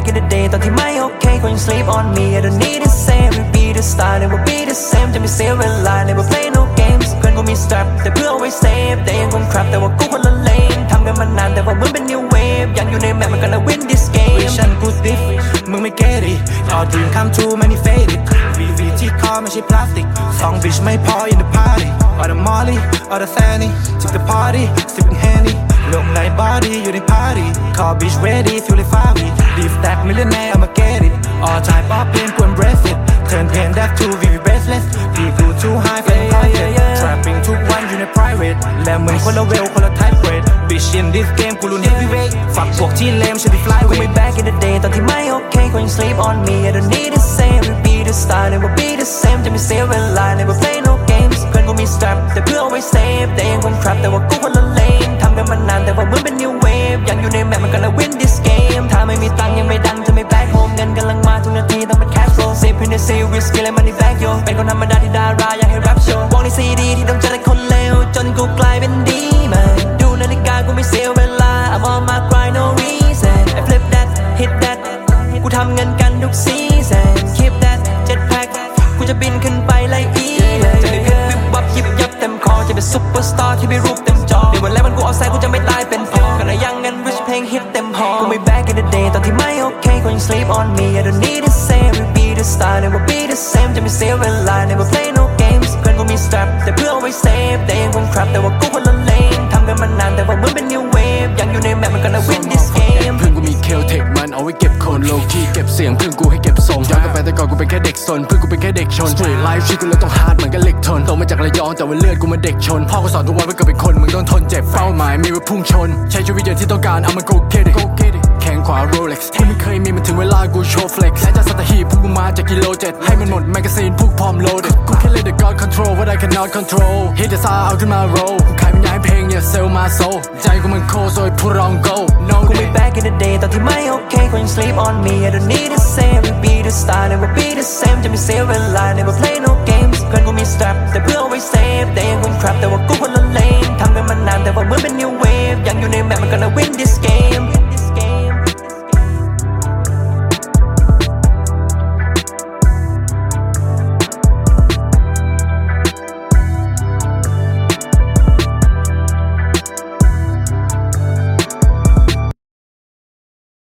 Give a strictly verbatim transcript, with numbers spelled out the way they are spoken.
in the day ตอนที่ไม่โอเคก็ยัง sleep on me I don't need the same we be the star never be the same จะไม่เสียเวลา never play no games เพื่อนกูมี strap แต่เพื่อเอาไว้ save แต่ยังคง trap แต่ว่ากูคนละ lane ทำกันมานานแต่ว่ามึงเป็น new wave ยังอยู่ในแมปมัน gonna win this game ฉันกูstiff มึงไม่ get it all dream come true many faded วีวีที่คอไม่ใช่พลาสติกสอง bitch ไม่พอ in the party all the molly all the fanny took the party sipping henny ลงใน body อยู่ใน party call bitch ready feel like fiery leave that millionaire I'ma get it all time poppin' กู embrace it turn pain that to V V bracelet พี่กู too high for private trapping ทุกวันอยู่ใน private และเหมือนคนละเวลคนละ type rate bitch in this game กูรุน heavyweight ฝักพวกที่เลมฉันที่ fly กูไม่ back in the day ตอนที่ไม่โอเคก็ยัง sleep on me I don't need the same we be the star never be the same จะไม่เสียเวลา never play no games เพื่อนกูมี strap แต่เพื่อเอาไว้ save แต่ยังคง trap แต่ว่ากูคนละ lane ทำกันมานานแต่ว่ามึงเป็น new wave ยังอยู่ในแมปมัน gonna win this game ถ้าไม่มีตังค์ยังไม่ดังจะไม่ back home เงินกำลังมาทุกนาทีต้องเป็น cash flow sip in the sea whiskey และ money back yo เป็นคนธรรมดาที่ดาราอยากให้ rap show วงใน ซี ดี ที่ต้องเจอแต่คนเลวจนกูกลายเป็นดีมันดูนาฬิกากูไม่เสียเวลา I'm on my grind no reason I flip that hit that กูทำเงินกันทุก season keep that jet pack กูจะบินขึ้นไปไล่อีจะได้วิบวิบวับยิบยับเต็มคอจะเป็นซุปเปอร์สตาร์ที่มีรูปเต็มจอเดี๋ยววันแรกวันกูเอาแซงกูจะไม่ตายเป็นพอกันยังเงิน rich เพลงฮิตเต็มหอกูไม่ back in the day ตอนที่ไม่โอเคก็ยัง sleep on me I don't need the same we be the star never be the same จะไม่เสียเวลา never play no games เพื่อนกูมี strap แต่เพื่อเอาไว้ save แต่ยังคง trap แต่ว่ากูคนละ lane ทำกันมานานแต่ว่ามึงเป็น new wave ยังอยู่ในแมปมัน gonna win this game เพื่อนกูมีเคลเทคมันเอาไว้เก็บโคน low key เก็บเสียงเพื่อนกูให้เก็บทรงย้อนกลับไปแต่ก่อนกูเป็นแค่เด็กซนเพื่อนกูเป็นแค่เด็กชน street life ชีวิตกูเลยต้อง hard เหมือนกับเหล็กทนโตมาจากระยองแต่ว่าเลือดกูมาเด็กชนพ่อกูสอนทุกวันว่าเกิดเป็นคนมึงต้องทนเจ็บเป้าหมายมีไว้พุ่งชนใช้ชีวิตอย่างที่ต้องการเอามา go get it แข้งขวา Rolex ที่ไม่เคยมีมันถึงเวลากูโชว์ flex และจากสัตหีบพวกกูมาจากกิโลเจ็ดให้มันหมดแมกกาซีนพวกพร้อม loaded กูแค่ let the god control what I cannot control hit the star เอาขึ้นมา roll กูขายเป็นย้ายเพลงอย่า sell my soul ใจกูมันโคตร so I put it on go no กูไม่ back in the day ตอนที่ไม่โอเคก็ยัง sleep on me I don't need the same we be the star never be the same จะไม่เสียเวลา never play no games เพื่อนกูมี strap แต่เพื่อเอาไว้ save แต่ยังคง trap แต่ว่ากูคนละ lane ทำกันมานานแต่ว่ามึงเป็น new wave ยังอยู่ในแมปมัน gonna win this game